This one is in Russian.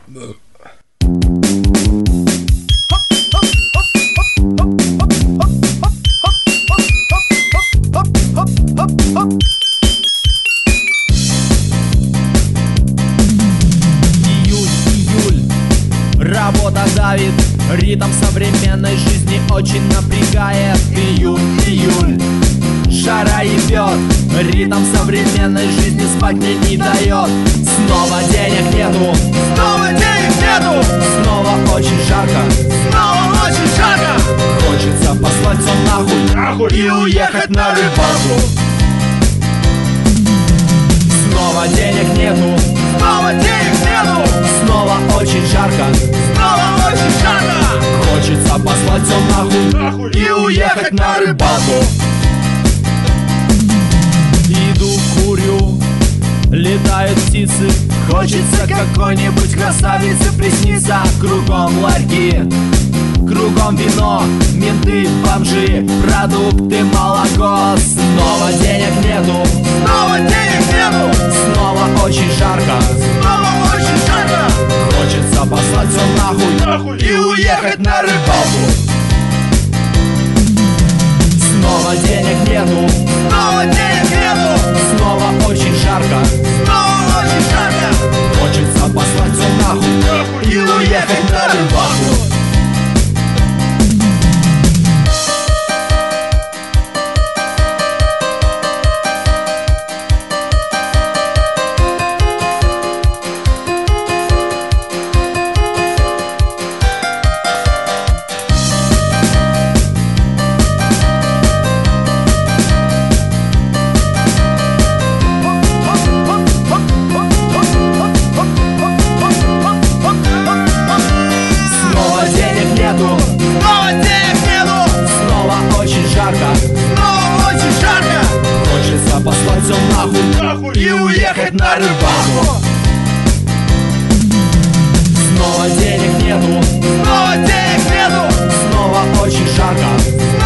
Работа давит, ритм современной жизни очень напрягает. Июль, жара ебет, ритм современной жизни спать мне не дает. Снова денег нету, снова очень жарко, хочется послать все нахуй и уехать на рыбалку. Снова денег нету, снова очень жарко, хочется послать все нахуй и уехать на рыбалку. Иду, курю, летают птицы, хочется какой-нибудь красавице присниться. Кругом ларьки, кругом вино, менты, бомжи, продукты, молоко. Снова денег нету, снова очень жарко, хочется послать все нахуй и уехать на рыбалку. Снова денег нету, снова очень жарко, хочется послать все нахуй и уехать на рыбалку. Хочется послать все нахуй и уехать на рыбалку. Снова денег нету, снова очень жарко,